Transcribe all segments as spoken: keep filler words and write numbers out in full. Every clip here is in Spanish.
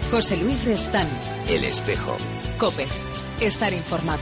José Luis Restán. El Espejo. COPE. Estar informado.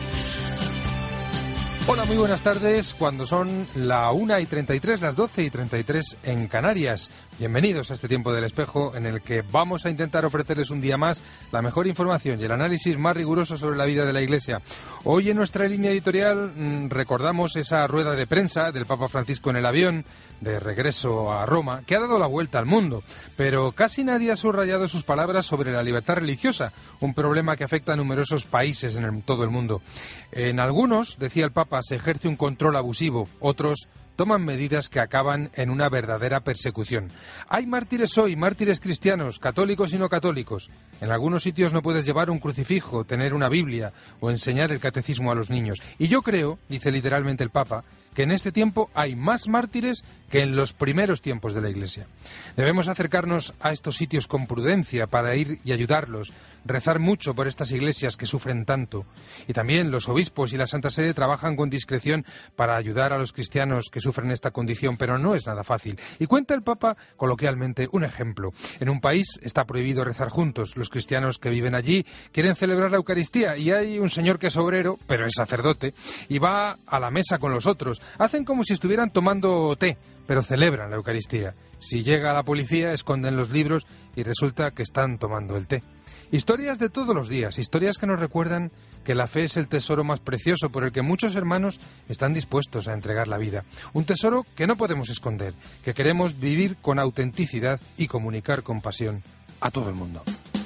Hola, muy buenas tardes, cuando son la una y treinta y tres, las doce y treinta y tres en Canarias. Bienvenidos a este tiempo del Espejo, en el que vamos a intentar ofrecerles un día más la mejor información y el análisis más riguroso sobre la vida de la Iglesia. Hoy en nuestra línea editorial mmm, recordamos esa rueda de prensa del Papa Francisco en el avión de regreso a Roma, que ha dado la vuelta al mundo, pero casi nadie ha subrayado sus palabras sobre la libertad religiosa, un problema que afecta a numerosos países en el, todo el mundo. En algunos, decía el Papa, se ejerce un control abusivo, otros toman medidas que acaban en una verdadera persecución. Hay mártires hoy, mártires cristianos, católicos y no católicos. En algunos sitios no puedes llevar un crucifijo, tener una Biblia o enseñar el catecismo a los niños. Y yo creo, dice literalmente el Papa, que en este tiempo hay más mártires que en los primeros tiempos de la Iglesia. Debemos acercarnos a estos sitios con prudencia para ir y ayudarlos, rezar mucho por estas iglesias que sufren tanto. Y también los obispos y la Santa Sede trabajan con discreción para ayudar a los cristianos que sufren esta condición, pero no es nada fácil. Y cuenta el Papa coloquialmente un ejemplo. En un país está prohibido rezar juntos. Los cristianos que viven allí quieren celebrar la Eucaristía y hay un señor que es obrero, pero es sacerdote, y va a la mesa con los otros. Hacen como si estuvieran tomando té, pero celebran la Eucaristía. Si llega la policía, esconden los libros y resulta que están tomando el té. Historias de todos los días, historias que nos recuerdan que la fe es el tesoro más precioso por el que muchos hermanos están dispuestos a entregar la vida. Un tesoro que no podemos esconder, que queremos vivir con autenticidad y comunicar con pasión a todo el mundo.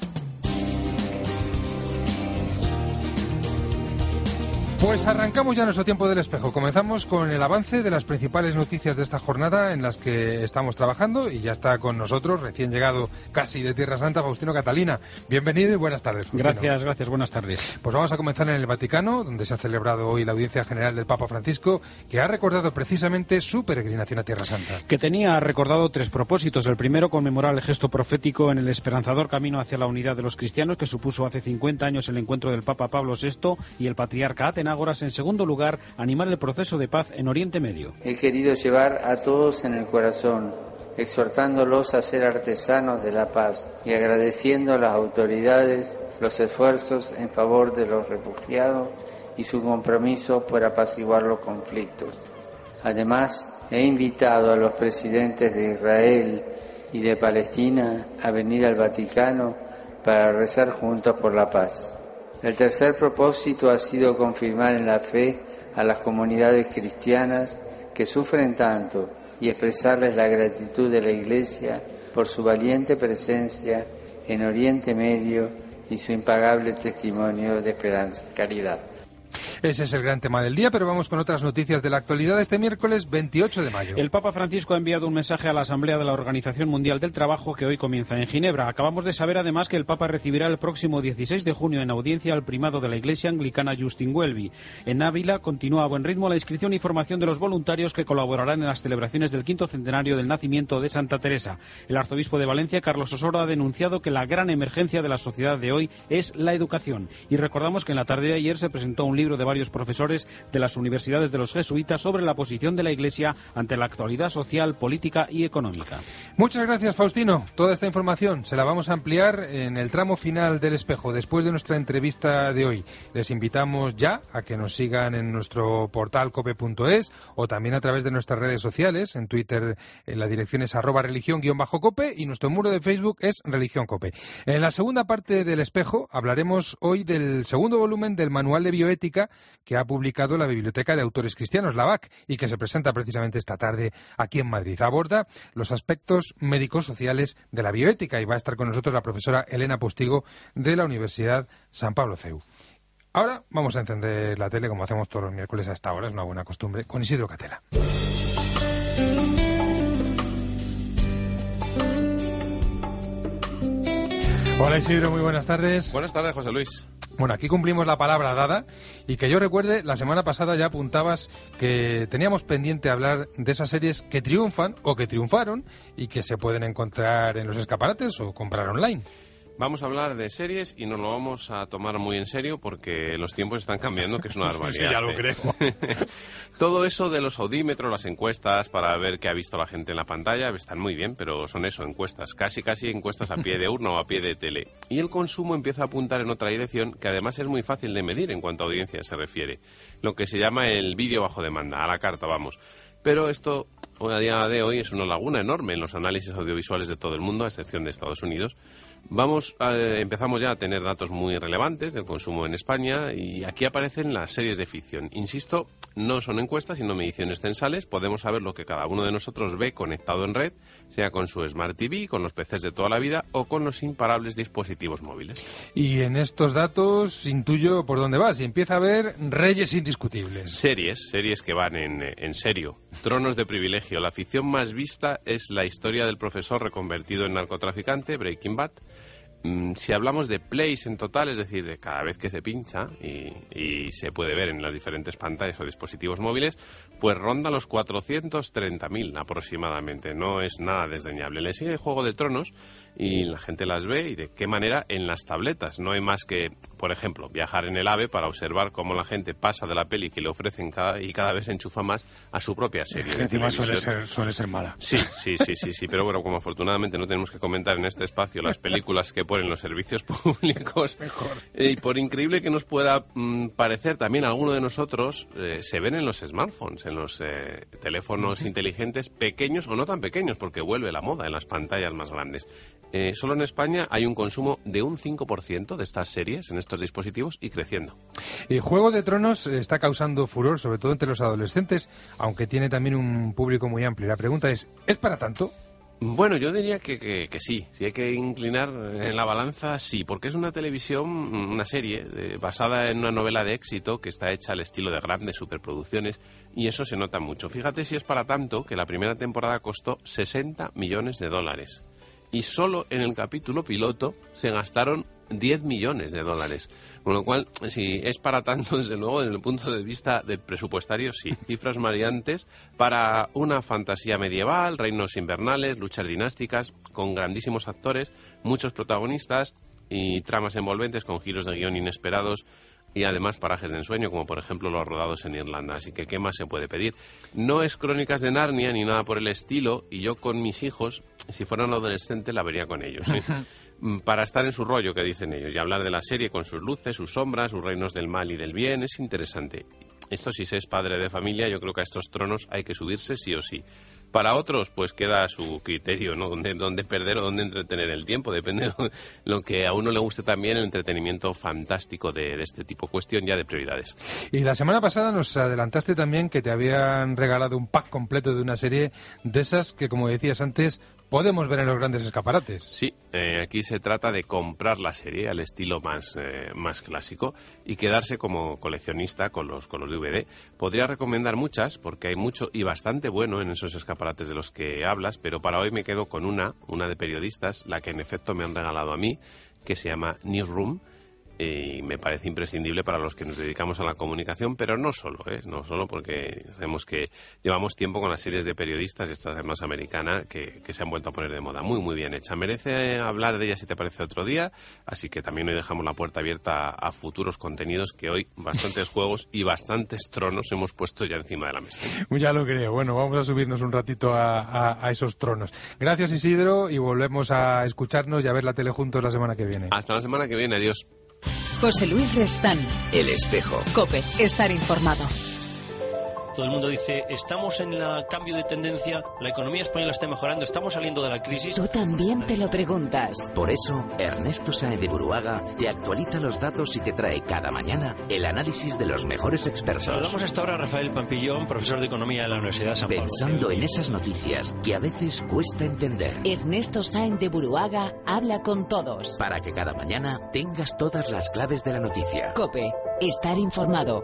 Pues arrancamos ya nuestro tiempo del Espejo. Comenzamos con el avance de las principales noticias de esta jornada en las que estamos trabajando y ya está con nosotros, recién llegado casi de Tierra Santa, Faustino Catalina. Bienvenido y buenas tardes, Faustino. Gracias, gracias, buenas tardes. Pues vamos a comenzar en el Vaticano, donde se ha celebrado hoy la audiencia general del Papa Francisco, que ha recordado precisamente su peregrinación a Tierra Santa. Que tenía recordado tres propósitos. El primero, conmemorar el gesto profético en el esperanzador camino hacia la unidad de los cristianos que supuso hace cincuenta años el encuentro del Papa Pablo sexto y el patriarca Atenágoras. En segundo lugar, animar el proceso de paz en Oriente Medio. He querido llevar a todos en el corazón, exhortándolos a ser artesanos de la paz y agradeciendo a las autoridades los esfuerzos en favor de los refugiados y su compromiso por apaciguar los conflictos. Además, he invitado a los presidentes de Israel y de Palestina a venir al Vaticano para rezar juntos por la paz. El tercer propósito ha sido confirmar en la fe a las comunidades cristianas que sufren tanto y expresarles la gratitud de la Iglesia por su valiente presencia en Oriente Medio y su impagable testimonio de esperanza y caridad. Ese es el gran tema del día, pero vamos con otras noticias de la actualidad este miércoles veintiocho de mayo. El Papa Francisco ha enviado un mensaje a la Asamblea de la Organización Mundial del Trabajo que hoy comienza en Ginebra. Acabamos de saber además que el Papa recibirá el próximo dieciséis de junio en audiencia al primado de la Iglesia Anglicana Justin Welby. En Ávila continúa a buen ritmo la inscripción y formación de los voluntarios que colaborarán en las celebraciones del quinto centenario del nacimiento de Santa Teresa. El arzobispo de Valencia, Carlos Osoro, ha denunciado que la gran emergencia de la sociedad de hoy es la educación. Y recordamos que en la tarde de ayer se presentó un libro de varios profesores de las universidades de los jesuitas sobre la posición de la Iglesia ante la actualidad social, política y económica. Muchas gracias, Faustino. Toda esta información se la vamos a ampliar en el tramo final del Espejo, después de nuestra entrevista de hoy. Les invitamos ya a que nos sigan en nuestro portal cope punto es o también a través de nuestras redes sociales. En Twitter en la dirección es arroba religión guión bajo cope y nuestro muro de Facebook es religión cope. En la segunda parte del Espejo hablaremos hoy del segundo volumen del Manual de Bioética que ha publicado la Biblioteca de Autores Cristianos, la B A C, y que se presenta precisamente esta tarde aquí en Madrid. Aborda los aspectos médicos sociales de la bioética y va a estar con nosotros la profesora Elena Postigo de la Universidad San Pablo C E U. Ahora vamos a encender la tele como hacemos todos los miércoles a esta hora, es una buena costumbre, con Isidro Catela. Hola Isidro, muy buenas tardes. Buenas tardes, José Luis. Bueno, aquí cumplimos la palabra dada y que yo recuerde, la semana pasada ya apuntabas que teníamos pendiente hablar de esas series que triunfan o que triunfaron y que se pueden encontrar en los escaparates o comprar online. Vamos a hablar de series y nos lo vamos a tomar muy en serio porque los tiempos están cambiando, que es una barbaridad. Sí, ya lo creo. Todo eso de los audímetros, las encuestas para ver qué ha visto la gente en la pantalla, están muy bien, pero son eso, encuestas, casi casi encuestas a pie de urna o a pie de tele. Y el consumo empieza a apuntar en otra dirección que además es muy fácil de medir en cuanto a audiencia se refiere. Lo que se llama el vídeo bajo demanda, a la carta, vamos. Pero esto, a día de hoy, es una laguna enorme en los análisis audiovisuales de todo el mundo, a excepción de Estados Unidos. Vamos, eh, empezamos ya a tener datos muy relevantes del consumo en España y aquí aparecen las series de ficción. Insisto, no son encuestas, sino mediciones censales. Podemos saber lo que cada uno de nosotros ve conectado en red, sea con su Smart T V, con los P Cs de toda la vida o con los imparables dispositivos móviles. Y en estos datos intuyo por dónde vas y empieza a haber reyes indiscutibles. Series, series que van en, en serio. Tronos de privilegio. La ficción más vista es la historia del profesor reconvertido en narcotraficante, Breaking Bad. Si hablamos de plays en total, es decir, de cada vez que se pincha y, y se puede ver en las diferentes pantallas o dispositivos móviles, pues ronda los cuatrocientos treinta mil aproximadamente. No es nada desdeñable. Le sigue Juego de Tronos y la gente las ve y de qué manera en las tabletas. No hay más que, por ejemplo, viajar en el AVE para observar cómo la gente pasa de la peli que le ofrecen cada, y cada vez se enchufa más a su propia serie. Que encima suele ser, suele ser mala. Sí, sí, sí, sí, sí. Pero bueno, como afortunadamente no tenemos que comentar en este espacio las películas que ponen los servicios públicos, mejor. Y por increíble que nos pueda mmm, parecer, también alguno de nosotros eh, se ven en los smartphones, en los eh, teléfonos uh-huh. inteligentes pequeños o no tan pequeños, porque vuelve la moda en las pantallas más grandes. Eh, solo en España hay un consumo de un cinco por ciento de estas series en estos dispositivos y creciendo. El Juego de Tronos está causando furor, sobre todo entre los adolescentes, aunque tiene también un público muy amplio. La pregunta es, ¿es para tanto? Bueno, yo diría que, que, que sí. Si hay que inclinar en la balanza, sí, porque es una televisión, una serie eh, basada en una novela de éxito que está hecha al estilo de grandes superproducciones y eso se nota mucho. Fíjate si es para tanto que la primera temporada costó sesenta millones de dólares y solo en el capítulo piloto se gastaron diez millones de dólares. Con lo cual, si es para tanto, desde luego, desde el punto de vista del presupuestario, sí. Cifras mareantes para una fantasía medieval, reinos invernales, luchas dinásticas, con grandísimos actores, muchos protagonistas y tramas envolventes con giros de guión inesperados y además parajes de ensueño, como por ejemplo los rodados en Irlanda. Así que, ¿qué más se puede pedir? No es Crónicas de Narnia ni nada por el estilo, y yo con mis hijos, si fueran adolescentes, la vería con ellos, ¿eh? Para estar en su rollo, que dicen ellos, y hablar de la serie con sus luces, sus sombras, sus reinos del mal y del bien, es interesante. Esto, si se es padre de familia, yo creo que a estos tronos hay que subirse sí o sí. Para otros, pues queda a su criterio, ¿no? Dónde, dónde perder o dónde entretener el tiempo. Depende de lo que a uno le guste también, el entretenimiento fantástico de, de este tipo. Cuestión ya de prioridades. Y la semana pasada nos adelantaste también que te habían regalado un pack completo de una serie de esas que, como decías antes, podemos ver en los grandes escaparates. Sí, eh, aquí se trata de comprar la serie al estilo más, eh, más clásico y quedarse como coleccionista con los, con los D V D. Podría recomendar muchas, porque hay mucho y bastante bueno en esos escaparates de los que hablas, pero para hoy me quedo con una, una de periodistas, la que en efecto me han regalado a mí, que se llama Newsroom, y me parece imprescindible para los que nos dedicamos a la comunicación, pero no solo, ¿eh? No solo porque sabemos que llevamos tiempo con las series de periodistas, esta además americana, que, que se han vuelto a poner de moda. Muy, muy bien hecha. Merece hablar de ella si te parece otro día, así que también hoy dejamos la puerta abierta a, a futuros contenidos, que hoy bastantes juegos y bastantes tronos hemos puesto ya encima de la mesa. Ya lo creo. Bueno, vamos a subirnos un ratito a, a, a esos tronos. Gracias, Isidro, y volvemos a escucharnos y a ver la tele juntos la semana que viene. Hasta la semana que viene. Adiós. José Luis Restán. El Espejo. COPE. Estar informado. Todo el mundo dice, estamos en el cambio de tendencia, la economía española está mejorando, estamos saliendo de la crisis. Tú también te lo preguntas. Por eso, Ernesto Sáenz de Buruaga te actualiza los datos y te trae cada mañana el análisis de los mejores expertos. Saludamos hasta ahora a Rafael Pampillón, profesor de Economía de la Universidad de San Pablo. Pensando en esas noticias que a veces cuesta entender. Ernesto Sáenz de Buruaga habla con todos. Para que cada mañana tengas todas las claves de la noticia. COPE. Estar informado.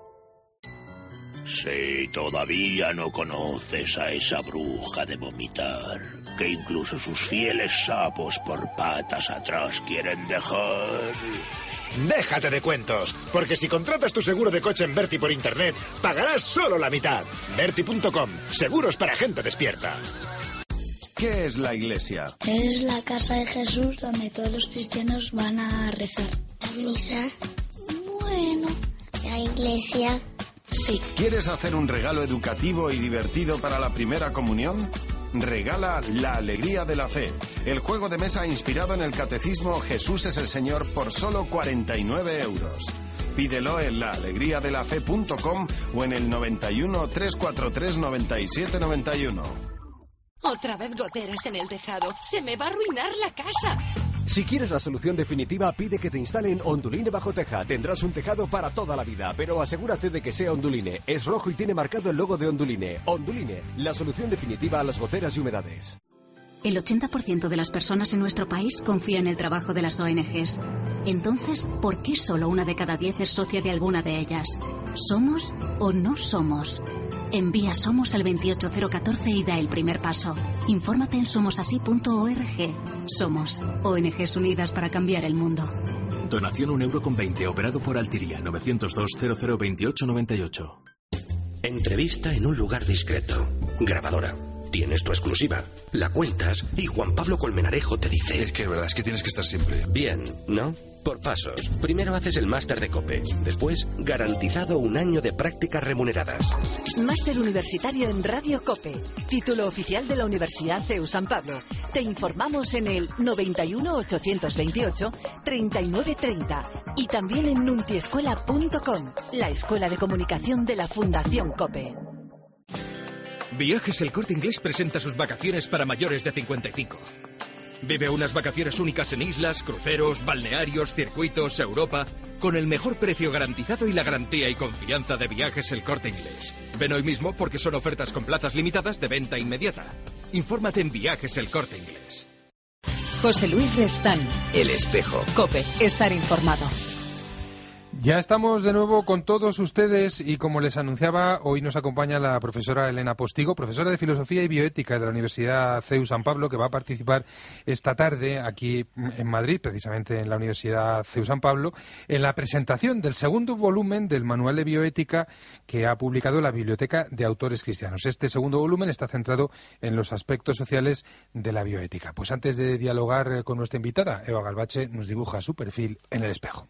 Si todavía no conoces a esa bruja de vomitar, que incluso sus fieles sapos por patas atrás quieren dejar... Déjate de cuentos, porque si contratas tu seguro de coche en Berti por internet, pagarás solo la mitad. Berti punto com, seguros para gente despierta. ¿Qué es la Iglesia? Es la casa de Jesús donde todos los cristianos van a rezar. La misa. Bueno, la iglesia. Sí. ¿Quieres hacer un regalo educativo y divertido para la primera comunión? Regala La Alegría de la Fe, el juego de mesa inspirado en el catecismo Jesús es el Señor por solo cuarenta y nueve euros. Pídelo en la alegría de la fe punto com o en el noventa y uno, trescientos cuarenta y tres, noventa y siete noventa y uno. Otra vez goteras en el tejado. Se me va a arruinar la casa. Si quieres la solución definitiva, pide que te instalen Onduline bajo teja. Tendrás un tejado para toda la vida, pero asegúrate de que sea Onduline. Es rojo y tiene marcado el logo de Onduline. Onduline, la solución definitiva a las goteras y humedades. El ochenta por ciento de las personas en nuestro país confía en el trabajo de las O N Ges. Entonces, ¿por qué solo una de cada diez es socia de alguna de ellas? ¿Somos o no somos? Envía Somos al veintiocho cero catorce y da el primer paso. Infórmate en somos así punto org. Somos, O N Ges unidas para cambiar el mundo. Donación un euro con veinte, operado por Altiria, novecientos dos, cero cero veintiocho noventa y ocho. Entrevista en un lugar discreto. Grabadora. Tienes tu exclusiva. La cuentas y Juan Pablo Colmenarejo te dice... Es que es verdad, es que tienes que estar siempre... Bien, ¿no? Por pasos. Primero haces el máster de COPE. Después, garantizado un año de prácticas remuneradas. Máster universitario en Radio COPE. Título oficial de la Universidad C E U San Pablo. Te informamos en el noventa y uno, ochocientos veintiocho, treinta y nueve treinta. Y también en nuntiescuela punto com, la escuela de comunicación de la Fundación COPE. Viajes El Corte Inglés presenta sus vacaciones para mayores de cincuenta y cinco. Vive unas vacaciones únicas en islas, cruceros, balnearios, circuitos, Europa, con el mejor precio garantizado y la garantía y confianza de Viajes El Corte Inglés. Ven hoy mismo porque son ofertas con plazas limitadas de venta inmediata. Infórmate en Viajes El Corte Inglés. José Luis Restán. El Espejo. COPE. Estar informado. Ya estamos de nuevo con todos ustedes y como les anunciaba, hoy nos acompaña la profesora Elena Postigo, profesora de Filosofía y Bioética de la Universidad C E U San Pablo, que va a participar esta tarde aquí en Madrid, precisamente en la Universidad C E U San Pablo, en la presentación del segundo volumen del Manual de Bioética que ha publicado la Biblioteca de Autores Cristianos. Este segundo volumen está centrado en los aspectos sociales de la bioética. Pues antes de dialogar con nuestra invitada, Eva Galvache nos dibuja su perfil en el espejo.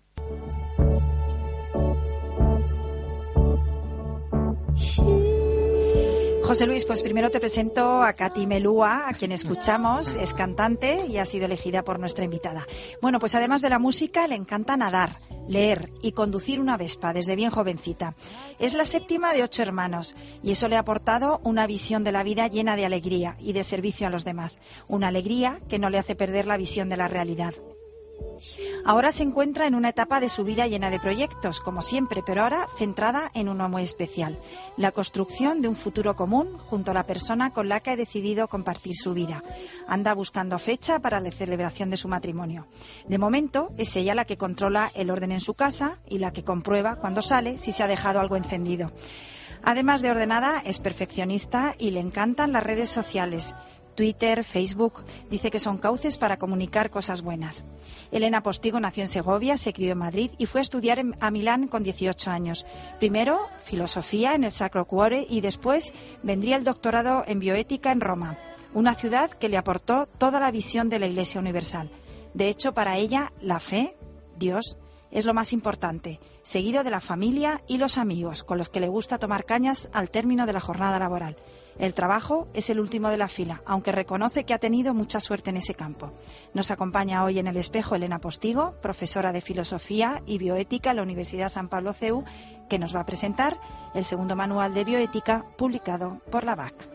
José Luis, pues primero te presento a Katy Melúa, a quien escuchamos, es cantante y ha sido elegida por nuestra invitada. Bueno, pues además de la música, le encanta nadar, leer y conducir una Vespa desde bien jovencita. Es la séptima de ocho hermanos y eso le ha aportado una visión de la vida llena de alegría y de servicio a los demás. Una alegría que no le hace perder la visión de la realidad. Ahora se encuentra en una etapa de su vida llena de proyectos, como siempre, pero ahora centrada en uno muy especial: la construcción de un futuro común junto a la persona con la que ha decidido compartir su vida. Anda buscando fecha para la celebración de su matrimonio. De momento, es ella la que controla el orden en su casa y la que comprueba cuando sale si se ha dejado algo encendido. Además de ordenada, es perfeccionista y le encantan las redes sociales. Twitter, Facebook, dice que son cauces para comunicar cosas buenas. Elena Postigo nació en Segovia, se crió en Madrid y fue a estudiar en, a Milán con dieciocho años. Primero, filosofía en el Sacro Cuore y después vendría el doctorado en bioética en Roma, una ciudad que le aportó toda la visión de la Iglesia Universal. De hecho, para ella, la fe, Dios, es lo más importante, seguido de la familia y los amigos, con los que le gusta tomar cañas al término de la jornada laboral. El trabajo es el último de la fila, aunque reconoce que ha tenido mucha suerte en ese campo. Nos acompaña hoy en el espejo Elena Postigo, profesora de Filosofía y Bioética en la Universidad San Pablo C E U, que nos va a presentar el segundo manual de bioética publicado por la B A C.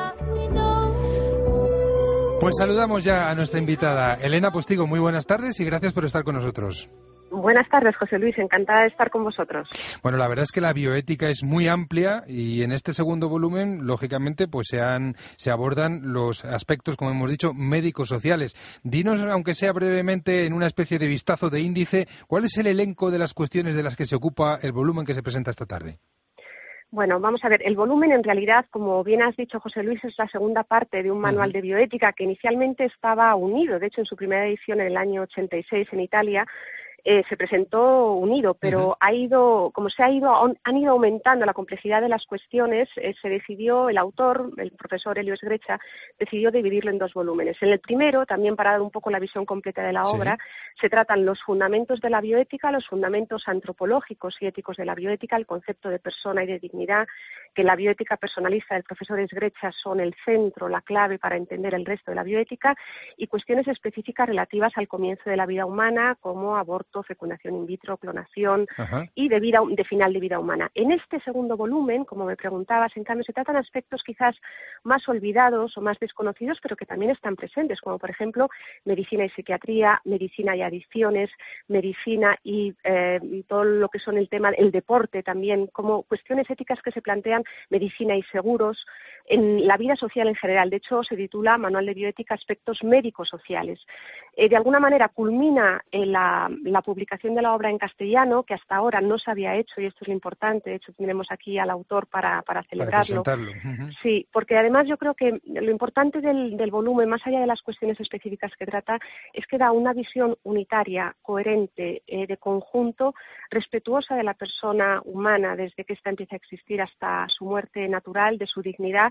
Pues saludamos ya a nuestra invitada. Elena Postigo, muy buenas tardes y gracias por estar con nosotros. Buenas tardes, José Luis. Encantada de estar con vosotros. Bueno, la verdad es que la bioética es muy amplia y en este segundo volumen, lógicamente, pues se, han, se abordan los aspectos, como hemos dicho, médico-sociales. Dinos, aunque sea brevemente, en una especie de vistazo de índice, ¿cuál es el elenco de las cuestiones de las que se ocupa el volumen que se presenta esta tarde? Bueno, vamos a ver, el volumen en realidad, como bien has dicho, José Luis, es la segunda parte de un manual de bioética que inicialmente estaba unido, de hecho en su primera edición en el año ochenta y seis en Italia, eh, se presentó unido, pero uh-huh. ha ido, como se ha ido, han ido aumentando la complejidad de las cuestiones, eh, se decidió, el autor, el profesor Elio Esgrecha, decidió dividirlo en dos volúmenes. En el primero, también para dar un poco la visión completa de la sí. obra, se tratan los fundamentos de la bioética, los fundamentos antropológicos y éticos de la bioética, el concepto de persona y de dignidad, que la bioética personalista del profesor Esgrecha son el centro, la clave para entender el resto de la bioética, y cuestiones específicas relativas al comienzo de la vida humana, como aborto, fecundación in vitro, clonación Ajá. y de, vida, de final de vida humana. En este segundo volumen, como me preguntabas, en cambio, se tratan aspectos quizás más olvidados o más desconocidos, pero que también están presentes, como por ejemplo medicina y psiquiatría, medicina y adicciones, medicina y eh, todo lo que son el tema, el deporte también, como cuestiones éticas que se plantean, medicina y seguros, en la vida social en general. De hecho, se titula Manual de Bioética, aspectos médicos sociales. Eh, de alguna manera culmina en la, la publicación de la obra en castellano, que hasta ahora no se había hecho, y esto es lo importante. De hecho, tenemos aquí al autor para, para celebrarlo. Para presentarlo. Uh-huh. Sí, porque además yo creo que lo importante del, del volumen, más allá de las cuestiones específicas que trata, es que da una visión unitaria, coherente, eh, de conjunto, respetuosa de la persona humana desde que ésta empieza a existir hasta su muerte natural, de su dignidad,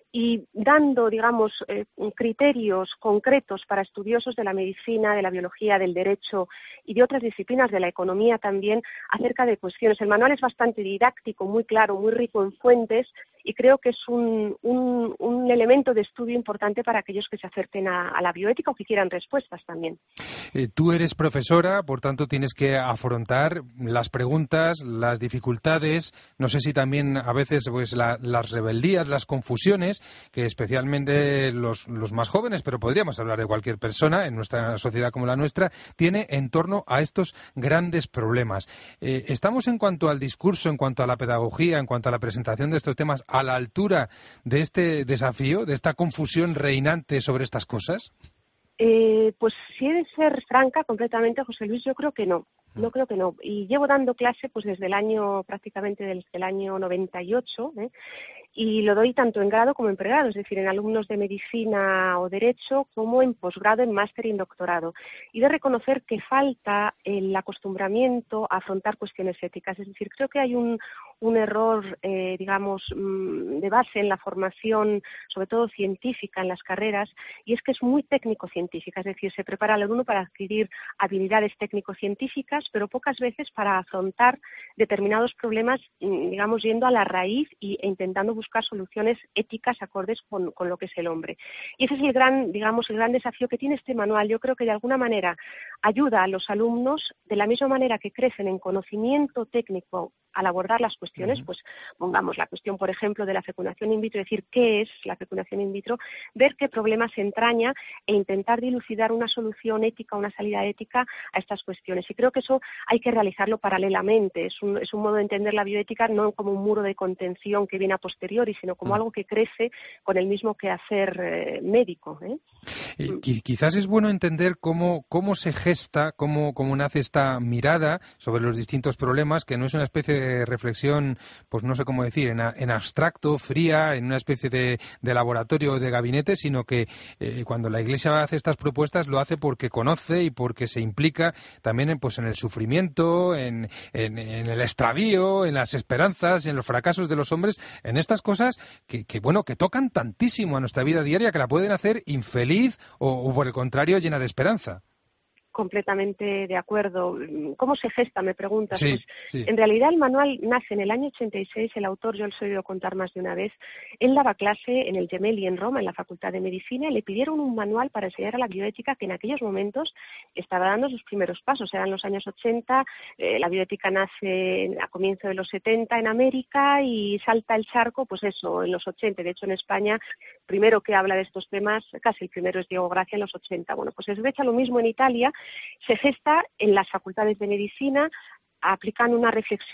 y dando, digamos, eh, criterios concretos para estudiosos de la medicina, de la biología, del derecho y de otras disciplinas, de la economía también, acerca de cuestiones. El manual es bastante didáctico, muy claro, muy rico en fuentes, y creo que es un, un, un elemento de estudio importante para aquellos que se acerquen a, a la bioética o que quieran respuestas también. Eh, tú eres profesora, por tanto tienes que afrontar las preguntas, las dificultades, no sé si también a veces pues la, las rebeldías, las confusiones, que especialmente los, los más jóvenes, pero podríamos hablar de cualquier persona en nuestra sociedad como la nuestra, tiene en torno a estos grandes problemas. Eh, ¿Estamos en cuanto al discurso, en cuanto a la pedagogía, en cuanto a la presentación de estos temas, a la altura de este desafío, de esta confusión reinante sobre estas cosas? Eh, pues si he de ser franca completamente, José Luis, yo creo que no. No creo que no. Y llevo dando clase pues desde el año, prácticamente desde el año noventa y ocho, ¿eh? Y lo doy tanto en grado como en pregrado, es decir, en alumnos de medicina o derecho, como en posgrado, en máster y en doctorado. Y de reconocer que falta el acostumbramiento a afrontar cuestiones éticas. Es decir, creo que hay un, un error, eh, digamos, de base en la formación, sobre todo científica, en las carreras, y es que es muy técnico-científica. Es decir, se prepara al alumno para adquirir habilidades técnico-científicas, pero pocas veces para afrontar determinados problemas, digamos, yendo a la raíz e intentando buscar buscar soluciones éticas acordes con, con lo que es el hombre. Y ese es el gran, digamos, el gran desafío que tiene este manual. Yo creo que de alguna manera ayuda a los alumnos, de la misma manera que crecen en conocimiento técnico al abordar las cuestiones, uh-huh. pues pongamos la cuestión, por ejemplo, de la fecundación in vitro, decir qué es la fecundación in vitro, ver qué problema se entraña e intentar dilucidar una solución ética, una salida ética a estas cuestiones. Y creo que eso hay que realizarlo paralelamente. Es un, es un modo de entender la bioética no como un muro de contención que viene a posteriori, sino como uh-huh. algo que crece con el mismo quehacer eh, médico. ¿eh? Y, quizás es bueno entender cómo, cómo se gesta, cómo, cómo nace esta mirada sobre los distintos problemas, que no es una especie de reflexión, pues no sé cómo decir, en, en abstracto, fría, en una especie de, de laboratorio o de gabinete, sino que eh, cuando la Iglesia hace estas propuestas lo hace porque conoce y porque se implica también en, pues, en el sufrimiento, en, en, en el extravío, en las esperanzas, en los fracasos de los hombres, en estas cosas que, que, bueno, que tocan tantísimo a nuestra vida diaria, que la pueden hacer infeliz o, o por el contrario, llena de esperanza. Completamente de acuerdo. ¿Cómo se gesta? Me preguntas. Sí, pues, sí. En realidad el manual nace en el año ochenta y seis, el autor, yo lo he oído contar más de una vez, él daba clase en el Gemelli en Roma, en la Facultad de Medicina, y le pidieron un manual para enseñar a la bioética que en aquellos momentos estaba dando sus primeros pasos. Eran los años ochenta, eh, la bioética nace a comienzo de los setenta en América y salta el charco, pues eso, en los ochenta. De hecho, en España, primero que habla de estos temas, casi el primero es Diego Gracia en los ochenta. Bueno, pues es de hecho lo mismo en Italia. Se gesta en las facultades de medicina, aplican una reflexión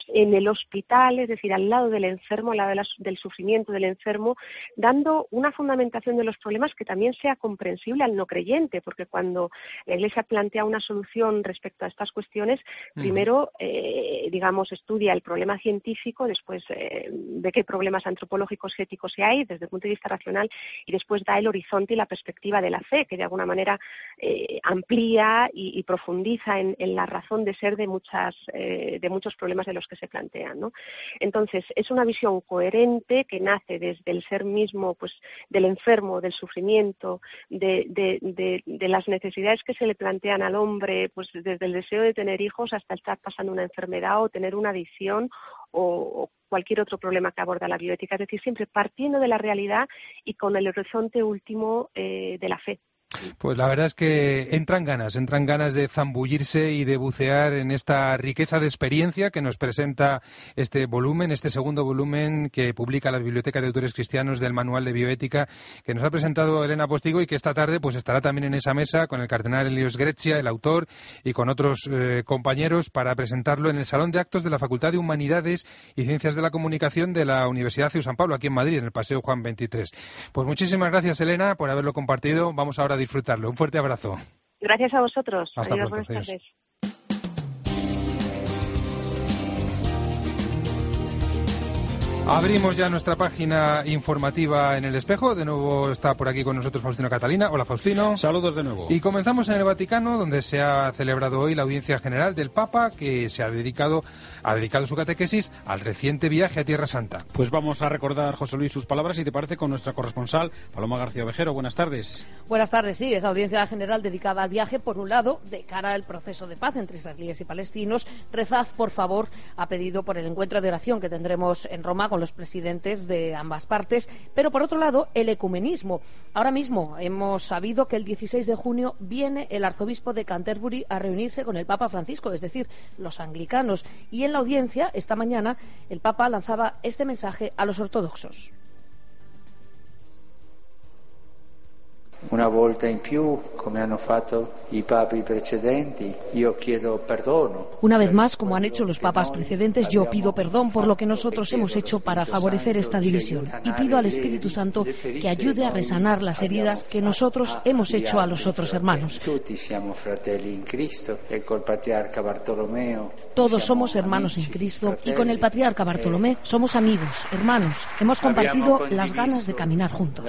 en el hospital, es decir, al lado del enfermo, al lado de la, del sufrimiento del enfermo, dando una fundamentación de los problemas que también sea comprensible al no creyente, porque cuando la Iglesia plantea una solución respecto a estas cuestiones, uh-huh. primero, eh, digamos, estudia el problema científico, después eh, ve qué problemas antropológicos y éticos hay desde el punto de vista racional, y después da el horizonte y la perspectiva de la fe, que de alguna manera eh, amplía y, y profundiza en, en la razón de ser de muchas eh, de muchos problemas de los que se plantean, ¿no? Entonces, es una visión coherente que nace desde el ser mismo, pues, del enfermo, del sufrimiento, de, de, de, de las necesidades que se le plantean al hombre, pues desde el deseo de tener hijos hasta estar pasando una enfermedad o tener una adicción o, o cualquier otro problema que aborda la bioética. Es decir, siempre partiendo de la realidad y con el horizonte último eh, de la fe. Pues la verdad es que entran ganas, entran ganas de zambullirse y de bucear en esta riqueza de experiencia que nos presenta este volumen, este segundo volumen que publica la Biblioteca de Autores Cristianos del Manual de Bioética, que nos ha presentado Elena Postigo y que esta tarde pues estará también en esa mesa con el cardenal Elios Grecia, el autor, y con otros eh, compañeros para presentarlo en el Salón de Actos de la Facultad de Humanidades y Ciencias de la Comunicación de la Universidad C E U San Pablo, aquí en Madrid, en el Paseo Juan veintitrés. Pues muchísimas gracias, Elena, por haberlo compartido. Vamos ahora a disfrutarlo. Un fuerte abrazo. Gracias a vosotros. Hasta Adiós, pronto. buenas Adiós. tardes. Abrimos ya nuestra página informativa en El Espejo. De nuevo está por aquí con nosotros Faustino Catalina. Hola, Faustino. Saludos de nuevo. Y comenzamos en el Vaticano, donde se ha celebrado hoy la audiencia general del Papa, que se ha dedicado, ha dedicado su catequesis al reciente viaje a Tierra Santa. Pues vamos a recordar, José Luis, sus palabras, si te parece, con nuestra corresponsal, Paloma García Ovejero. Buenas tardes. Buenas tardes, sí. Es audiencia general dedicada al viaje, por un lado, de cara al proceso de paz entre israelíes y palestinos. Rezad, por favor, ha pedido por el encuentro de oración que tendremos en Roma con los presidentes de ambas partes, pero por otro lado el ecumenismo. Ahora mismo hemos sabido que el dieciséis de junio viene el arzobispo de Canterbury a reunirse con el Papa Francisco, es decir, los anglicanos, y en la audiencia esta mañana el Papa lanzaba este mensaje a los ortodoxos. Una volta in più, come hanno fatto i papi precedenti, io chiedo perdono. Una vez más, como han hecho los papas precedentes, yo pido perdón por lo que nosotros hemos hecho para favorecer esta división y pido al Espíritu Santo que ayude a resanar las heridas que nosotros hemos hecho a los otros hermanos. Todos somos hermanos en Cristo y con el patriarca Bartolomé somos amigos, hermanos. Hemos compartido las ganas de caminar juntos.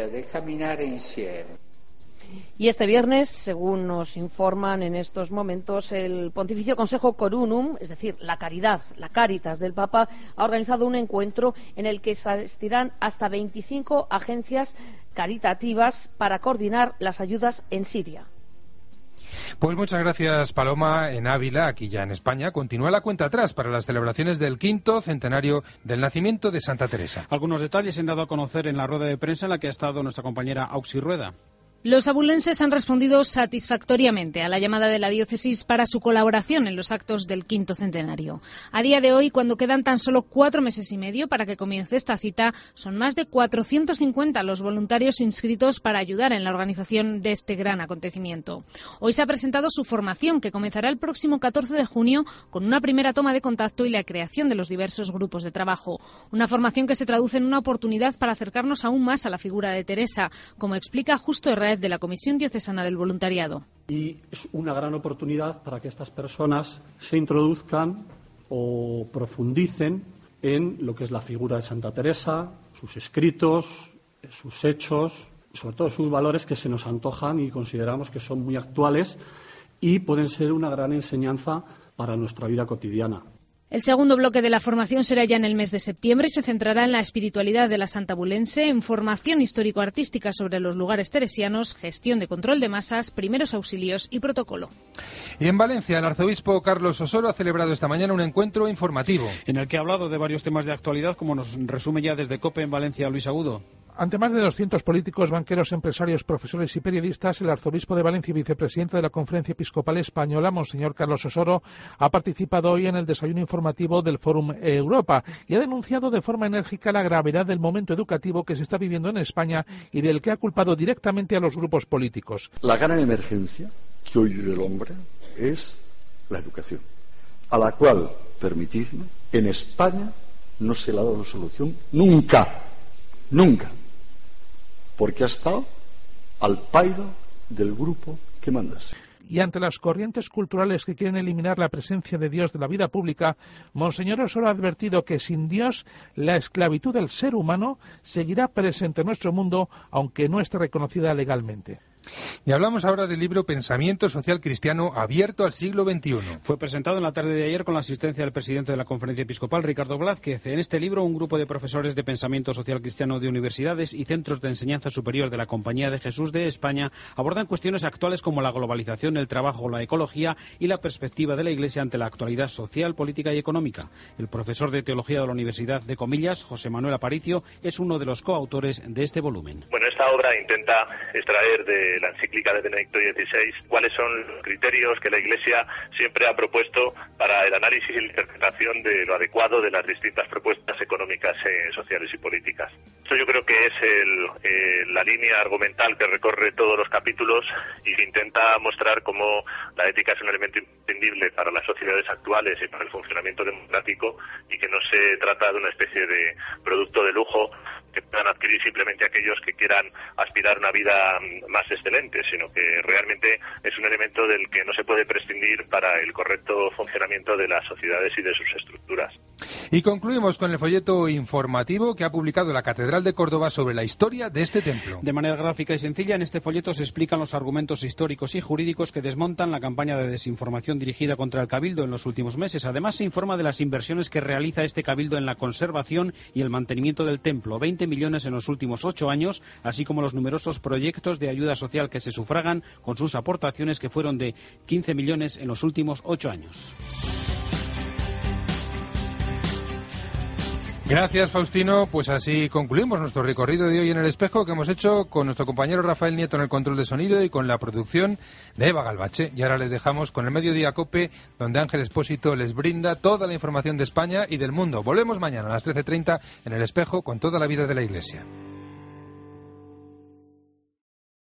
Y este viernes, según nos informan en estos momentos, el Pontificio Consejo Corunum, es decir, la caridad, la Caritas del Papa, ha organizado un encuentro en el que asistirán hasta veinticinco agencias caritativas para coordinar las ayudas en Siria. Pues muchas gracias, Paloma. En Ávila, aquí ya en España, continúa la cuenta atrás para las celebraciones del quinto centenario del nacimiento de Santa Teresa. Algunos detalles se han dado a conocer en la rueda de prensa en la que ha estado nuestra compañera Auxi Rueda. Los abulenses han respondido satisfactoriamente a la llamada de la diócesis para su colaboración en los actos del quinto centenario. A día de hoy, cuando quedan tan solo cuatro meses y medio para que comience esta cita, son más de cuatrocientos cincuenta los voluntarios inscritos para ayudar en la organización de este gran acontecimiento. Hoy se ha presentado su formación, que comenzará el próximo catorce de junio con una primera toma de contacto y la creación de los diversos grupos de trabajo. Una formación que se traduce en una oportunidad para acercarnos aún más a la figura de Teresa, como explica Justo Herrera de la Comisión Diocesana del Voluntariado. Y es una gran oportunidad para que estas personas se introduzcan o profundicen en lo que es la figura de Santa Teresa, sus escritos, sus hechos, sobre todo sus valores que se nos antojan y consideramos que son muy actuales y pueden ser una gran enseñanza para nuestra vida cotidiana. El segundo bloque de la formación será ya en el mes de septiembre y se centrará en la espiritualidad de la Santa Abulense, en formación histórico-artística sobre los lugares teresianos, gestión de control de masas, primeros auxilios y protocolo. Y en Valencia, el arzobispo Carlos Osoro ha celebrado esta mañana un encuentro informativo en el que ha hablado de varios temas de actualidad, como nos resume ya desde COPE en Valencia Luis Agudo. Ante más de doscientos políticos, banqueros, empresarios, profesores y periodistas, el arzobispo de Valencia y vicepresidente de la Conferencia Episcopal Española, Monseñor Carlos Osoro, ha participado hoy en el desayuno informativo del Fórum Europa y ha denunciado de forma enérgica la gravedad del momento educativo que se está viviendo en España y del que ha culpado directamente a los grupos políticos. La gran emergencia que hoy vive el hombre es la educación, a la cual permitidme, en España no se le ha dado solución nunca, nunca, porque ha estado al pairo del grupo que mandase. Y ante las corrientes culturales que quieren eliminar la presencia de Dios de la vida pública, Monseñor Osoro ha advertido que sin Dios la esclavitud del ser humano seguirá presente en nuestro mundo, aunque no esté reconocida legalmente. Y hablamos ahora del libro Pensamiento Social Cristiano abierto al siglo veintiuno. Fue presentado en la tarde de ayer con la asistencia del presidente de la Conferencia Episcopal, Ricardo Blázquez. En este libro, un grupo de profesores de Pensamiento Social Cristiano de universidades y centros de enseñanza superior de la Compañía de Jesús de España abordan cuestiones actuales como la globalización, el trabajo, la ecología y la perspectiva de la Iglesia ante la actualidad social, política y económica. El profesor de Teología de la Universidad de Comillas, José Manuel Aparicio, es uno de los coautores de este volumen. Bueno, esta obra intenta extraer de la encíclica de Benedicto dieciséis cuáles son los criterios que la Iglesia siempre ha propuesto para el análisis y la interpretación de lo adecuado de las distintas propuestas económicas, eh, sociales y políticas. Esto yo creo que es el, eh, la línea argumental que recorre todos los capítulos y que intenta mostrar cómo la ética es un elemento imprescindible para las sociedades actuales y para el funcionamiento democrático, y que no se trata de una especie de producto de lujo que puedan adquirir simplemente aquellos que quieran aspirar a una vida más excelente, sino que realmente es un elemento del que no se puede prescindir para el correcto funcionamiento de las sociedades y de sus estructuras. Y concluimos con el folleto informativo que ha publicado la Catedral de Córdoba sobre la historia de este templo. De manera gráfica y sencilla, en este folleto se explican los argumentos históricos y jurídicos que desmontan la campaña de desinformación dirigida contra el Cabildo en los últimos meses. Además, se informa de las inversiones que realiza este Cabildo en la conservación y el mantenimiento del templo, veinte millones en los últimos ocho años, así como los numerosos proyectos de ayuda social que se sufragan con sus aportaciones, que fueron de quince millones en los últimos ocho años. Gracias, Faustino. Pues así concluimos nuestro recorrido de hoy en El Espejo, que hemos hecho con nuestro compañero Rafael Nieto en el control de sonido y con la producción de Eva Galvache. Y ahora les dejamos con el Mediodía Cope, donde Ángel Expósito les brinda toda la información de España y del mundo. Volvemos mañana a las trece treinta en El Espejo con toda la vida de la Iglesia.